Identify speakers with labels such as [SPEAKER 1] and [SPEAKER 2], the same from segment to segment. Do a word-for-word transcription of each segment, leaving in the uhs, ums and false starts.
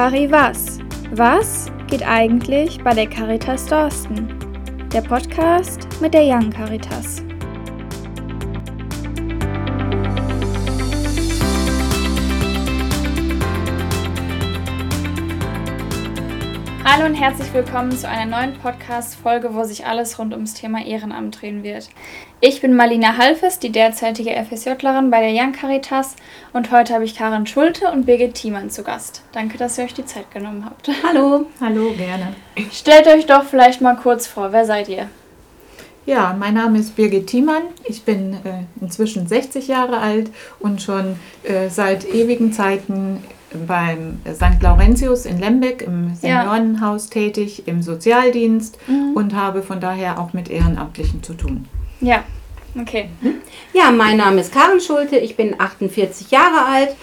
[SPEAKER 1] Cari was? Was geht eigentlich bei der Caritas Dorsten? Der Podcast mit der Young Caritas. Hallo und herzlich willkommen zu einer neuen Podcast-Folge, wo sich alles rund ums Thema Ehrenamt drehen wird. Ich bin Marlina Halfes, die derzeitige FSJlerin bei der Young Caritas, und heute habe ich Karin Schulte und Birgit Thiemann zu Gast. Danke, dass ihr euch die Zeit genommen habt.
[SPEAKER 2] Hallo. Hallo, gerne.
[SPEAKER 1] Stellt euch doch vielleicht mal kurz vor, wer seid ihr?
[SPEAKER 2] Ja, mein Name ist Birgit Thiemann. Ich bin äh, inzwischen sechzig Jahre alt und schon äh, seit ewigen Zeiten beim Sankt Laurentius in Lembeck im Seniorenhaus ja. tätig, im Sozialdienst mhm. und habe von daher auch mit Ehrenamtlichen zu tun.
[SPEAKER 1] Ja, okay.
[SPEAKER 3] Ja, mein Name ist Karin Schulte, ich bin achtundvierzig Jahre alt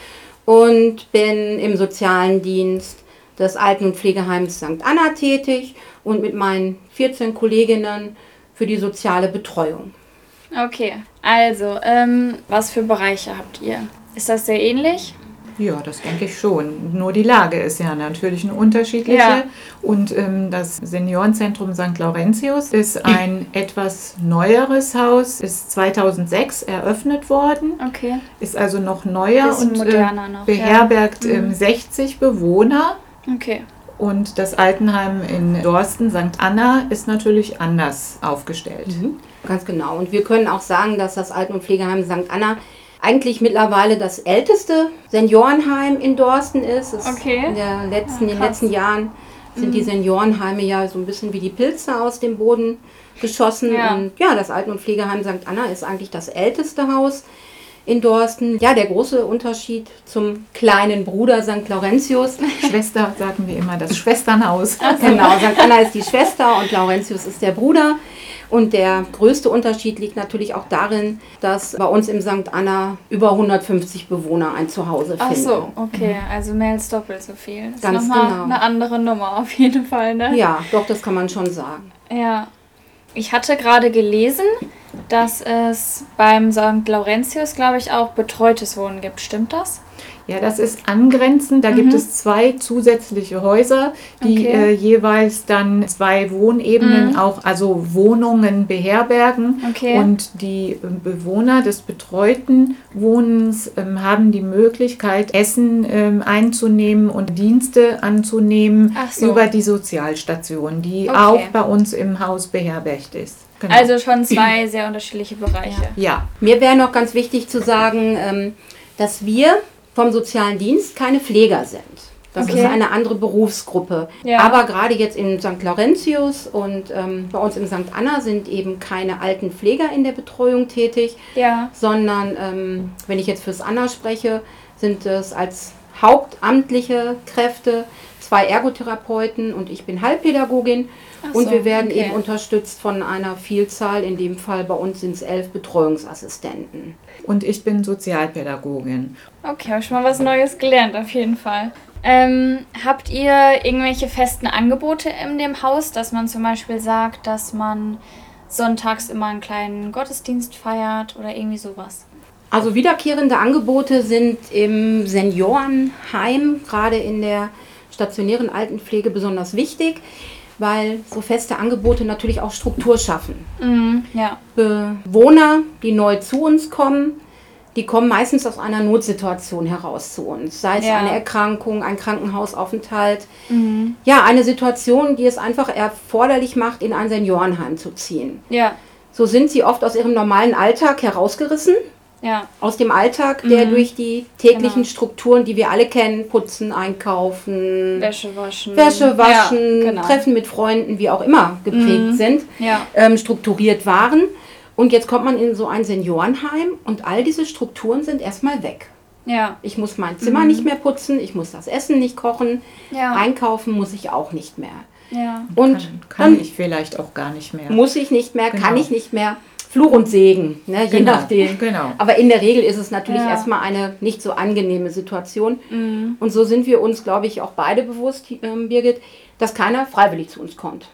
[SPEAKER 3] und bin im sozialen Dienst des Alten- und Pflegeheims Sankt Anna tätig und mit meinen vierzehn Kolleginnen für die soziale Betreuung.
[SPEAKER 1] Okay, also, ähm, was für Bereiche habt ihr? Ist das sehr ähnlich?
[SPEAKER 2] Ja, das denke ich schon. Nur die Lage ist ja natürlich eine unterschiedliche. Ja. Und ähm, das Seniorenzentrum Sankt Laurentius ist ein etwas neueres Haus, ist zweitausendsechs eröffnet worden.
[SPEAKER 1] Okay.
[SPEAKER 2] Ist also noch neuer und
[SPEAKER 1] moderner
[SPEAKER 2] äh,
[SPEAKER 1] noch,
[SPEAKER 2] beherbergt
[SPEAKER 1] ja.
[SPEAKER 2] ähm, sechzig Bewohner.
[SPEAKER 1] Okay.
[SPEAKER 2] Und das Altenheim in Dorsten, Sankt Anna, ist natürlich anders aufgestellt.
[SPEAKER 3] Mhm. Ganz genau. Und wir können auch sagen, dass das Alten- und Pflegeheim Sankt Anna eigentlich mittlerweile das älteste Seniorenheim in Dorsten ist. Es
[SPEAKER 1] okay.
[SPEAKER 3] In, der letzten,
[SPEAKER 1] ja,
[SPEAKER 3] in den letzten Jahren sind mhm. die Seniorenheime ja so ein bisschen wie die Pilze aus dem Boden geschossen.
[SPEAKER 1] Ja.
[SPEAKER 3] Und ja, das Alten- und Pflegeheim Sankt Anna ist eigentlich das älteste Haus in Dorsten. Ja, der große Unterschied zum kleinen Bruder Sankt Laurentius.
[SPEAKER 2] Schwester, sagen wir immer, das Schwesternhaus.
[SPEAKER 3] Genau, Sankt Anna ist die Schwester und Laurentius ist der Bruder. Und der größte Unterschied liegt natürlich auch darin, dass bei uns im Sankt Anna über hundertfünfzig Bewohner ein Zuhause finden.
[SPEAKER 1] Ach so, okay, also mehr als doppelt so viel. Das
[SPEAKER 3] Ganz
[SPEAKER 1] ist nochmal
[SPEAKER 3] genau.
[SPEAKER 1] eine andere Nummer auf jeden Fall, ne?
[SPEAKER 3] Ja, doch, das kann man schon sagen.
[SPEAKER 1] Ja, ich hatte gerade gelesen, dass es beim Sankt Laurentius, glaube ich, auch betreutes Wohnen gibt. Stimmt das?
[SPEAKER 2] Ja, das ist angrenzend. Da mhm. gibt es zwei zusätzliche Häuser, die okay. äh, jeweils dann zwei Wohnebenen, mhm. auch also Wohnungen beherbergen. Okay. Und die äh, Bewohner des betreuten Wohnens ähm, haben die Möglichkeit, Essen ähm, einzunehmen und Dienste anzunehmen
[SPEAKER 1] so.
[SPEAKER 2] über die Sozialstation, die okay. auch bei uns im Haus beherbergt ist.
[SPEAKER 1] Genau. Also schon zwei sehr unterschiedliche Bereiche.
[SPEAKER 2] Ja. ja.
[SPEAKER 3] Mir wäre noch ganz wichtig zu sagen, ähm, dass wir vom sozialen Dienst keine Pfleger sind. Das okay. ist eine andere Berufsgruppe. Ja. Aber gerade jetzt in Sankt Laurentius und ähm, bei uns in Sankt Anna sind eben keine alten Pfleger in der Betreuung tätig, ja. sondern, ähm, wenn ich jetzt fürs Anna spreche, sind es als hauptamtliche Kräfte zwei Ergotherapeuten und ich bin Heilpädagogin. Ach und so, wir werden okay. eben unterstützt von einer Vielzahl, in dem Fall bei uns sind es elf Betreuungsassistenten.
[SPEAKER 2] Und ich bin Sozialpädagogin.
[SPEAKER 1] Okay, habe schon mal was Neues gelernt, auf jeden Fall. Ähm, habt ihr irgendwelche festen Angebote in dem Haus, dass man zum Beispiel sagt, dass man sonntags immer einen kleinen Gottesdienst feiert oder irgendwie sowas?
[SPEAKER 3] Also wiederkehrende Angebote sind im Seniorenheim, gerade in der stationären Altenpflege, besonders wichtig, weil so feste Angebote natürlich auch Struktur schaffen.
[SPEAKER 1] Mm, ja.
[SPEAKER 3] Bewohner, die neu zu uns kommen, die kommen meistens aus einer Notsituation heraus zu uns. Sei es ja. eine Erkrankung, ein Krankenhausaufenthalt. Mm. Ja, eine Situation, die es einfach erforderlich macht, in ein Seniorenheim zu ziehen.
[SPEAKER 1] Ja.
[SPEAKER 3] So sind sie oft aus ihrem normalen Alltag herausgerissen.
[SPEAKER 1] Ja.
[SPEAKER 3] Aus dem Alltag, der mhm. durch die täglichen
[SPEAKER 1] genau.
[SPEAKER 3] Strukturen, die wir alle kennen, putzen, einkaufen,
[SPEAKER 1] Wäsche waschen,
[SPEAKER 3] Wäsche waschen
[SPEAKER 1] ja, genau.
[SPEAKER 3] Treffen mit Freunden, wie auch immer geprägt
[SPEAKER 1] mhm.
[SPEAKER 3] sind,
[SPEAKER 1] ja.
[SPEAKER 3] ähm, strukturiert waren. Und jetzt kommt man in so ein Seniorenheim und all diese Strukturen sind erstmal weg.
[SPEAKER 1] Ja.
[SPEAKER 3] Ich muss mein Zimmer
[SPEAKER 1] mhm.
[SPEAKER 3] nicht mehr putzen, ich muss das Essen nicht kochen,
[SPEAKER 1] ja.
[SPEAKER 3] einkaufen muss ich auch nicht mehr.
[SPEAKER 1] Ja.
[SPEAKER 2] Und kann, kann ich vielleicht auch gar nicht mehr.
[SPEAKER 3] Muss ich nicht mehr,
[SPEAKER 2] genau.
[SPEAKER 3] kann ich nicht mehr. Fluch und Segen, ne, je
[SPEAKER 2] genau,
[SPEAKER 3] nachdem.
[SPEAKER 2] Genau.
[SPEAKER 3] Aber in der Regel ist es natürlich
[SPEAKER 1] ja.
[SPEAKER 3] erstmal eine nicht so angenehme Situation.
[SPEAKER 1] Mhm.
[SPEAKER 3] Und so sind wir uns, glaube ich, auch beide bewusst, ähm, Birgit, dass keiner freiwillig zu uns kommt.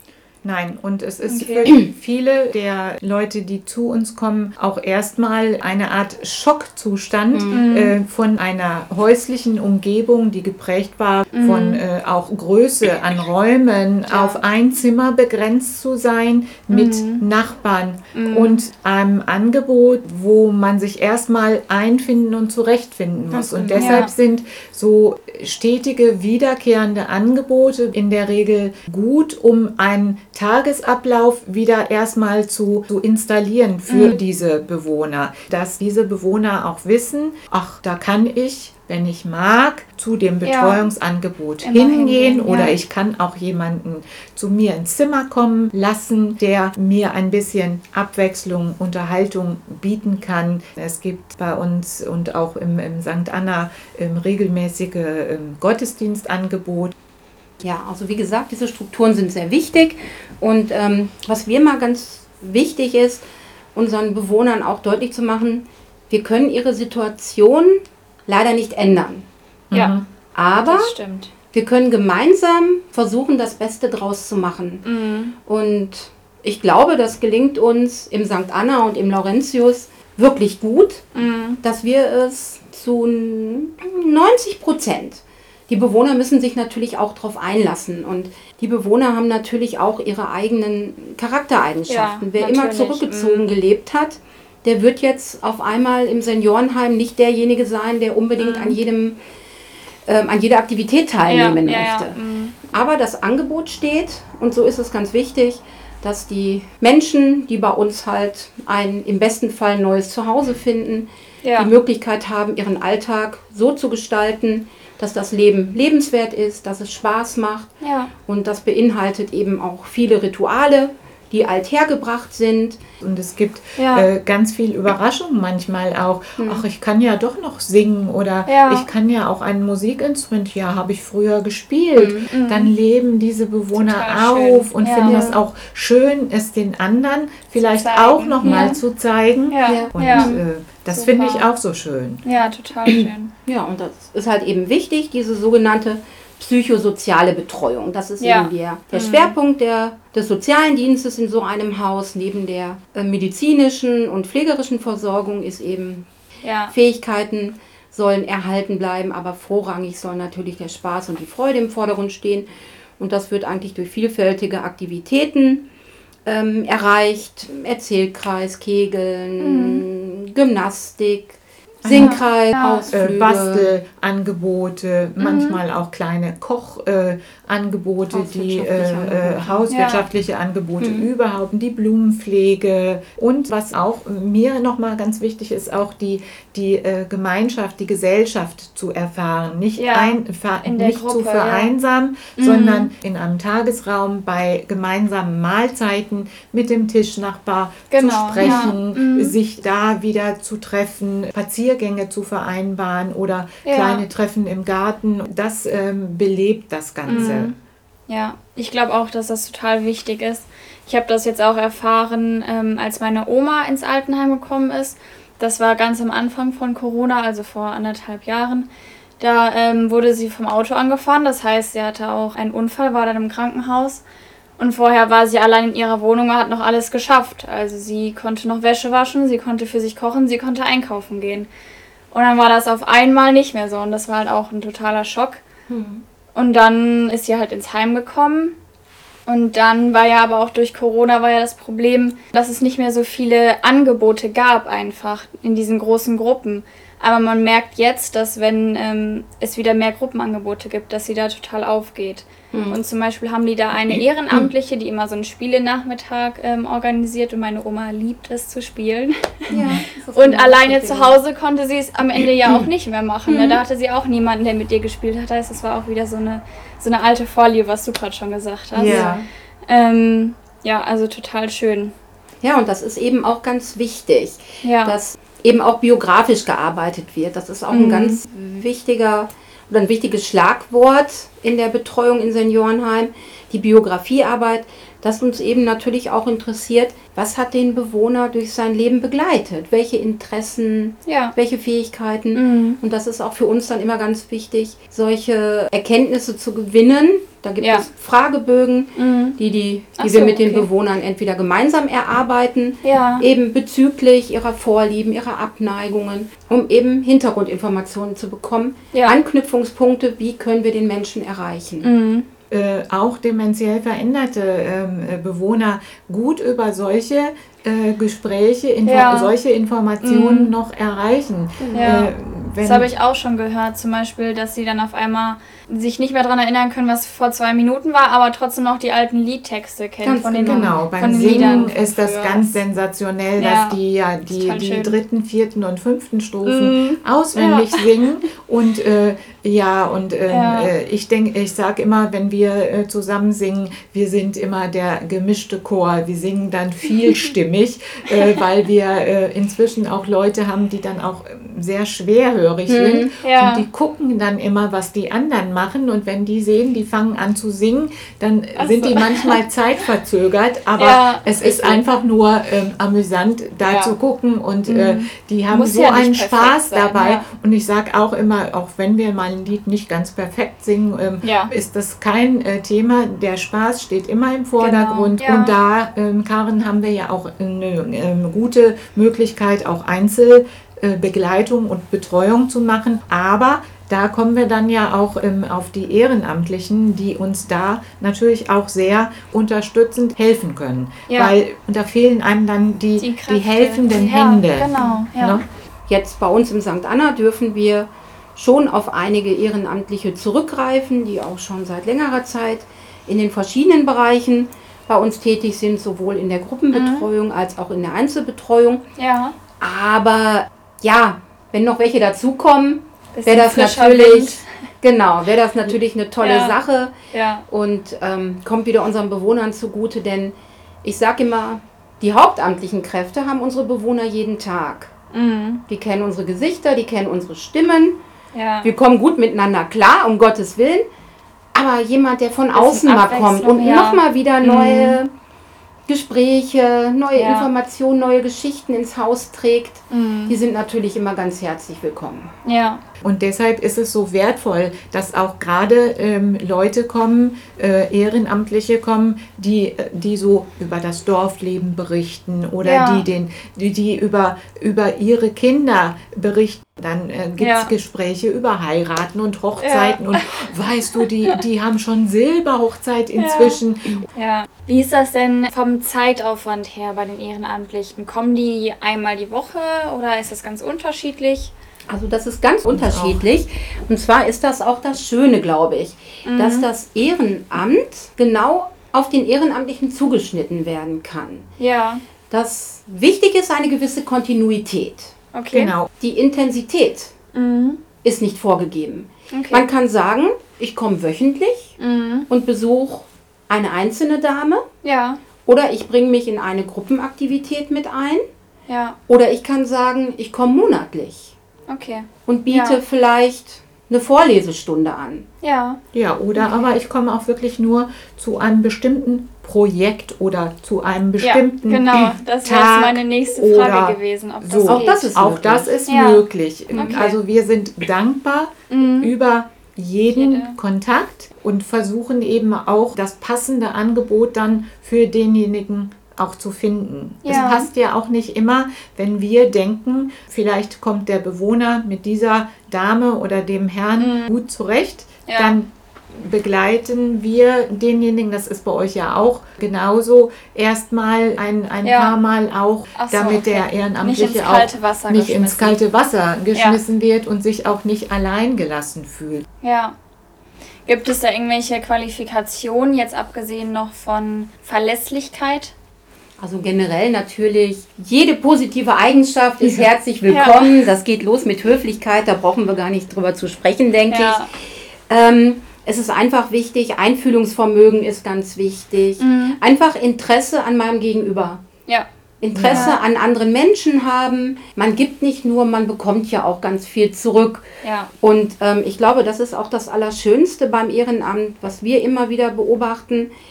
[SPEAKER 2] Nein, und es ist
[SPEAKER 1] okay.
[SPEAKER 2] für viele der Leute, die zu uns kommen, auch erstmal eine Art Schockzustand mhm. äh, von einer häuslichen Umgebung, die geprägt war mhm. von äh, auch Größe an Räumen, ja. auf ein Zimmer begrenzt zu sein mit mhm. Nachbarn mhm. und einem Angebot, wo man sich erstmal einfinden und zurechtfinden muss. Und deshalb ja. sind so stetige, wiederkehrende Angebote in der Regel gut, um einen Tagesablauf wieder erstmal zu, zu installieren für mhm. diese Bewohner. Dass diese Bewohner auch wissen, ach, da kann ich, wenn ich mag, zu dem Betreuungsangebot ja. hingehen, hingehen oder ja. ich kann auch jemanden zu mir ins Zimmer kommen lassen, der mir ein bisschen Abwechslung, Unterhaltung bieten kann. Es gibt bei uns und auch im, im Sankt Anna ähm, regelmäßige ähm, Gottesdienstangebot.
[SPEAKER 3] Ja, also wie gesagt, diese Strukturen sind sehr wichtig und ähm, was mir mal ganz wichtig ist, unseren Bewohnern auch deutlich zu machen, wir können ihre Situation leider nicht ändern.
[SPEAKER 1] Ja,
[SPEAKER 3] aber
[SPEAKER 1] das stimmt.
[SPEAKER 3] Wir können gemeinsam versuchen, das Beste draus zu machen.
[SPEAKER 1] Mhm.
[SPEAKER 3] Und ich glaube, das gelingt uns im Sankt Anna und im Laurentius wirklich gut,
[SPEAKER 1] mhm.
[SPEAKER 3] dass wir es zu neunzig Prozent. Die Bewohner müssen sich natürlich auch darauf einlassen und die Bewohner haben natürlich auch ihre eigenen Charaktereigenschaften.
[SPEAKER 1] Ja,
[SPEAKER 3] Wer
[SPEAKER 1] natürlich.
[SPEAKER 3] immer zurückgezogen
[SPEAKER 1] mm.
[SPEAKER 3] gelebt hat, der wird jetzt auf einmal im Seniorenheim nicht derjenige sein, der unbedingt mm. an jedem, ähm, an jeder Aktivität teilnehmen
[SPEAKER 1] ja,
[SPEAKER 3] möchte.
[SPEAKER 1] Ja, ja. Mm.
[SPEAKER 3] Aber das Angebot steht und so ist es ganz wichtig, dass die Menschen, die bei uns halt ein im besten Fall neues Zuhause finden, ja. die Möglichkeit haben, ihren Alltag so zu gestalten, dass das Leben lebenswert ist, dass es Spaß macht.
[SPEAKER 1] Ja.
[SPEAKER 3] Und das beinhaltet eben auch viele Rituale, die althergebracht sind.
[SPEAKER 2] Und es gibt ja. äh, ganz viel Überraschung manchmal auch. Hm. Ach, ich kann ja doch noch singen oder ja. ich kann ja auch ein Musikinstrument. Ja, habe ich früher gespielt.
[SPEAKER 1] Hm.
[SPEAKER 2] Dann leben diese Bewohner Total auf schön. und ja. finden es auch schön, es den anderen vielleicht auch noch mal ja. zu zeigen.
[SPEAKER 1] Ja.
[SPEAKER 2] Und
[SPEAKER 1] ja.
[SPEAKER 2] Äh, das finde ich auch so schön.
[SPEAKER 1] Ja, total schön.
[SPEAKER 3] Ja, und das ist halt eben wichtig, diese sogenannte psychosoziale Betreuung. Das ist ja. eben der, der mhm. Schwerpunkt der, des sozialen Dienstes in so einem Haus. Neben der äh, medizinischen und pflegerischen Versorgung ist eben
[SPEAKER 1] ja.
[SPEAKER 3] Fähigkeiten sollen erhalten bleiben, aber vorrangig soll natürlich der Spaß und die Freude im Vordergrund stehen. Und das wird eigentlich durch vielfältige Aktivitäten ähm, erreicht. Erzählkreis, Kegeln, mhm. Gymnastik, Singkreis,
[SPEAKER 2] ja.
[SPEAKER 3] Ausflüge.
[SPEAKER 2] Äh, Bastelangebote, mhm. manchmal auch kleine Kochangebote, äh, die äh, hauswirtschaftliche ja. Angebote mhm. überhaupt, die Blumenpflege und was auch mir nochmal ganz wichtig ist, auch die, die äh, Gemeinschaft, die Gesellschaft zu erfahren. Nicht,
[SPEAKER 1] ja.
[SPEAKER 2] ein, ver, nicht
[SPEAKER 1] Gruppe,
[SPEAKER 2] zu vereinsamen,
[SPEAKER 1] ja.
[SPEAKER 2] sondern
[SPEAKER 1] mhm.
[SPEAKER 2] in einem Tagesraum bei gemeinsamen Mahlzeiten mit dem Tischnachbar
[SPEAKER 1] genau.
[SPEAKER 2] zu sprechen,
[SPEAKER 1] ja. mhm.
[SPEAKER 2] sich da wieder zu treffen, Spaziergänge zu vereinbaren oder
[SPEAKER 1] ja.
[SPEAKER 2] kleine Treffen im Garten. Das ähm, belebt das Ganze.
[SPEAKER 1] Mhm. Ja, ich glaube auch, dass das total wichtig ist. Ich habe das jetzt auch erfahren, ähm, als meine Oma ins Altenheim gekommen ist. Das war ganz am Anfang von Corona, also vor anderthalb Jahren. Da ähm, wurde sie vom Auto angefahren. Das heißt, sie hatte auch einen Unfall, war dann im Krankenhaus. Und vorher war sie allein in ihrer Wohnung und hat noch alles geschafft. Also sie konnte noch Wäsche waschen, sie konnte für sich kochen, sie konnte einkaufen gehen. Und dann war das auf einmal nicht mehr so und das war halt auch ein totaler Schock.
[SPEAKER 3] Mhm.
[SPEAKER 1] Und dann ist sie halt ins Heim gekommen. Und dann war ja aber auch durch Corona war ja das Problem, dass es nicht mehr so viele Angebote gab einfach in diesen großen Gruppen. Aber man merkt jetzt, dass wenn ähm, es wieder mehr Gruppenangebote gibt, dass sie da total aufgeht. Mhm. Und zum Beispiel haben die da eine Ehrenamtliche, die immer so einen Spielenachmittag ähm, organisiert und meine Oma liebt es zu spielen.
[SPEAKER 3] Ja,
[SPEAKER 1] und alleine zu Hause konnte sie es am Ende ja auch nicht mehr machen. Mhm. Da hatte sie auch niemanden, der mit ihr gespielt hat. Das heißt, es war auch wieder so eine, so eine alte Vorliebe, was du gerade schon gesagt hast.
[SPEAKER 2] Ja.
[SPEAKER 1] Ähm, ja, also total schön.
[SPEAKER 3] Ja, und das ist eben auch ganz wichtig,
[SPEAKER 1] ja.
[SPEAKER 3] dass eben auch biografisch gearbeitet wird. Das ist auch
[SPEAKER 1] mhm.
[SPEAKER 3] ein ganz wichtiger oder ein wichtiges Schlagwort in der Betreuung in Seniorenheim, die Biografiearbeit, dass uns eben natürlich auch interessiert, was hat den Bewohner durch sein Leben begleitet? Welche Interessen, ja. welche Fähigkeiten? Mhm. Und das ist auch für uns dann immer ganz wichtig, solche Erkenntnisse zu gewinnen. Da gibt ja. es Fragebögen, mhm. die, die, die so, wir mit okay. den Bewohnern entweder gemeinsam erarbeiten, ja. eben bezüglich ihrer Vorlieben, ihrer Abneigungen, um eben Hintergrundinformationen zu bekommen, ja. Anknüpfungspunkte, wie können wir den Menschen erreichen.
[SPEAKER 2] Mhm. Äh, auch dementiell veränderte äh, Bewohner gut über solche äh, Gespräche, info- ja. solche Informationen mhm. noch erreichen.
[SPEAKER 1] Ja. Äh, das habe ich auch schon gehört, zum Beispiel, dass sie dann auf einmal sich nicht mehr daran erinnern können, was vor zwei Minuten war, aber trotzdem noch die alten Liedtexte kennen.
[SPEAKER 2] Ganz
[SPEAKER 1] von den
[SPEAKER 2] genau, beim
[SPEAKER 1] von den
[SPEAKER 2] Singen ist das ganz sensationell, ja. dass die ja die, die dritten, vierten und fünften Strophen mm. auswendig ja. singen. Und äh, ja, und äh, ja. äh, ich denke, ich sage immer, wenn wir äh, zusammen singen, wir sind immer der gemischte Chor. Wir singen dann vielstimmig, äh, weil wir äh, inzwischen auch Leute haben, die dann auch sehr schwerhörig mm. sind. Ja. Und die gucken dann immer, was die anderen machen, und wenn die sehen, die fangen an zu singen, dann Ach sind so. die manchmal zeitverzögert, aber ja, es ist so. einfach nur ähm, amüsant, da ja. zu gucken, und mhm. äh, die haben Muss so ja einen Spaß sein, dabei ja. und ich sage auch immer, auch wenn wir mal ein Lied nicht ganz perfekt singen, ähm, ja. ist das kein äh, Thema, der Spaß steht immer im Vordergrund genau. ja. und da, ähm, Karin, haben wir ja auch eine, eine gute Möglichkeit, auch Einzelbegleitung und Betreuung zu machen, aber da kommen wir dann ja auch ähm, auf die Ehrenamtlichen, die uns da natürlich auch sehr unterstützend helfen können. Ja. Weil und da fehlen einem dann die, die, die helfenden ja, Hände.
[SPEAKER 1] Genau, ja.
[SPEAKER 3] Ne? Jetzt bei uns im Sankt Anna dürfen wir schon auf einige Ehrenamtliche zurückgreifen, die auch schon seit längerer Zeit in den verschiedenen Bereichen bei uns tätig sind, sowohl in der Gruppenbetreuung mhm. als auch in der Einzelbetreuung. Ja. Aber ja, wenn noch welche dazukommen, wäre das natürlich Wind. genau, wäre das natürlich eine tolle ja. Sache ja. und ähm, kommt wieder unseren Bewohnern zugute, denn ich sage immer, die hauptamtlichen Kräfte haben unsere Bewohner jeden Tag. Mhm. Die kennen unsere Gesichter, die kennen unsere Stimmen. Ja. Wir kommen gut miteinander klar, um Gottes Willen. Aber jemand, der von außen mal kommt und ja. nochmal wieder neue mhm. Gespräche, neue ja. Informationen, neue Geschichten ins Haus trägt, mhm. die sind natürlich immer ganz herzlich willkommen.
[SPEAKER 1] Ja.
[SPEAKER 2] Und deshalb ist es so wertvoll, dass auch gerade ähm, Leute kommen, äh, Ehrenamtliche kommen, die, die so über das Dorfleben berichten oder ja. die, den, die, die über, über ihre Kinder berichten. Dann äh, gibt es ja. Gespräche über Heiraten und Hochzeiten ja. und weißt du, die, die haben schon Silberhochzeit inzwischen.
[SPEAKER 1] Ja. ja. Wie ist das denn vom Zeitaufwand her bei den Ehrenamtlichen? Kommen die einmal die Woche oder ist das ganz unterschiedlich?
[SPEAKER 3] Also das ist ganz unterschiedlich. Und zwar ist das auch das Schöne, glaube ich, mhm. dass das Ehrenamt genau auf den Ehrenamtlichen zugeschnitten werden kann.
[SPEAKER 1] Ja.
[SPEAKER 3] Das wichtig ist eine gewisse Kontinuität.
[SPEAKER 1] Okay.
[SPEAKER 3] Genau. Die Intensität mhm. ist nicht vorgegeben. Okay. Man kann sagen, ich komme wöchentlich mhm. und besuche eine einzelne Dame.
[SPEAKER 1] Ja.
[SPEAKER 3] Oder ich bringe mich in eine Gruppenaktivität mit ein.
[SPEAKER 1] Ja.
[SPEAKER 3] Oder ich kann sagen, ich komme monatlich.
[SPEAKER 1] Okay.
[SPEAKER 3] Und biete ja. vielleicht eine Vorlesestunde an.
[SPEAKER 1] Ja.
[SPEAKER 2] Ja, oder okay. aber ich komme auch wirklich nur zu einem bestimmten Projekt oder zu einem bestimmten
[SPEAKER 1] ja, genau. Das wäre jetzt meine nächste Frage gewesen. Ob
[SPEAKER 2] so.
[SPEAKER 1] das
[SPEAKER 2] Auch das ist, auch das ist ja. möglich.
[SPEAKER 1] Okay.
[SPEAKER 2] Also wir sind dankbar mhm. über jeden Jede. Kontakt und versuchen eben auch das passende Angebot dann für denjenigen auch zu finden. Ja. Es passt ja auch nicht immer, wenn wir denken, vielleicht kommt der Bewohner mit dieser Dame oder dem Herrn mhm. gut zurecht, ja. dann begleiten wir denjenigen, das ist bei euch ja auch genauso, erstmal ein, ein ja. paar Mal auch, so, damit okay. der Ehrenamtliche nicht ins kalte Wasser, auch nicht ins kalte Wasser geschmissen ja. wird und sich auch nicht allein gelassen fühlt.
[SPEAKER 1] Ja. Gibt es da irgendwelche Qualifikationen, jetzt abgesehen noch von Verlässlichkeit?
[SPEAKER 3] Also generell natürlich, jede positive Eigenschaft ist ja. herzlich willkommen. Ja. Das geht los mit Höflichkeit, da brauchen wir gar nicht drüber zu sprechen, denke ja. ich. Ähm, es ist einfach wichtig, Einfühlungsvermögen ist ganz wichtig. Mhm. Einfach Interesse an meinem Gegenüber.
[SPEAKER 1] Ja.
[SPEAKER 3] Interesse ja. an anderen Menschen haben. Man gibt nicht nur, man bekommt ja auch ganz viel zurück.
[SPEAKER 1] Ja.
[SPEAKER 3] Und ähm, ich glaube, das ist auch das Allerschönste beim Ehrenamt, was wir immer wieder beobachten,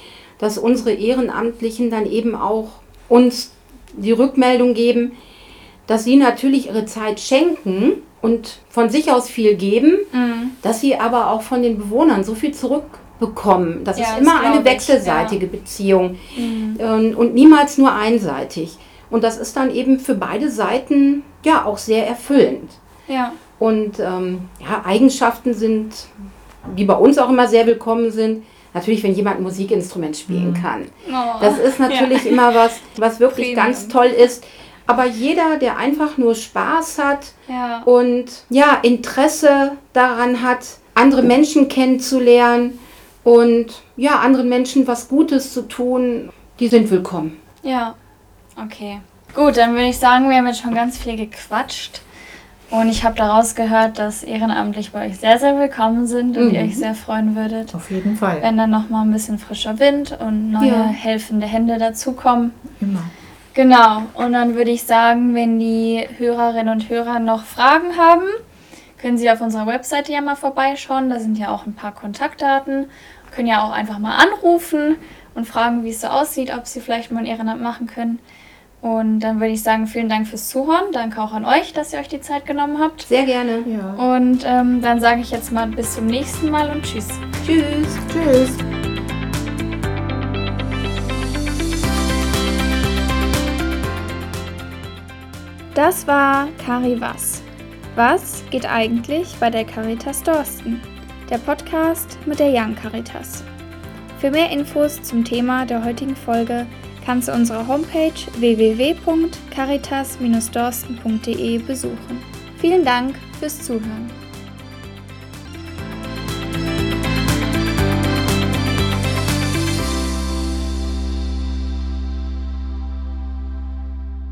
[SPEAKER 3] dass unsere Ehrenamtlichen dann eben auch uns die Rückmeldung geben, dass sie natürlich ihre Zeit schenken und von sich aus viel geben, mhm. dass sie aber auch von den Bewohnern so viel zurückbekommen. Das ja, ist immer das eine wechselseitige ich, ja. Beziehung mhm. und, und niemals nur einseitig. Und das ist dann eben für beide Seiten ja auch sehr erfüllend.
[SPEAKER 1] Ja.
[SPEAKER 3] Und ähm, ja, Eigenschaften sind, die bei uns auch immer sehr willkommen sind, natürlich, wenn jemand ein Musikinstrument spielen kann. Oh, das ist natürlich ja. immer was, was wirklich Premium. Ganz toll ist. Aber jeder, der einfach nur Spaß hat ja. und ja, Interesse daran hat, andere Menschen kennenzulernen und ja, anderen Menschen was Gutes zu tun, die sind willkommen.
[SPEAKER 1] Ja, okay. Gut, dann würde ich sagen, wir haben jetzt schon ganz viel gequatscht. Und ich habe daraus gehört, dass ehrenamtlich bei euch sehr, sehr willkommen sind und mhm. ihr euch sehr freuen würdet.
[SPEAKER 2] Auf jeden Fall.
[SPEAKER 1] Wenn dann nochmal ein bisschen frischer Wind und neue ja. helfende Hände dazukommen.
[SPEAKER 2] Immer.
[SPEAKER 1] Genau. Und dann würde ich sagen, wenn die Hörerinnen und Hörer noch Fragen haben, können sie auf unserer Webseite ja mal vorbeischauen. Da sind ja auch ein paar Kontaktdaten. Können ja auch einfach mal anrufen und fragen, wie es so aussieht, ob sie vielleicht mal ein Ehrenamt machen können. Und dann würde ich sagen, vielen Dank fürs Zuhören. Danke auch an euch, dass ihr euch die Zeit genommen habt.
[SPEAKER 3] Sehr gerne.
[SPEAKER 1] Ja. Und ähm, dann sage ich jetzt mal bis zum nächsten Mal und tschüss.
[SPEAKER 3] Tschüss.
[SPEAKER 2] Tschüss.
[SPEAKER 1] Das war Cari Was. Was geht eigentlich bei der Caritas Dorsten? Der Podcast mit der Young Caritas. Für mehr Infos zum Thema der heutigen Folge kannst du unsere Homepage w w w punkt caritas Bindestrich dorsten punkt d e besuchen. Vielen Dank fürs Zuhören.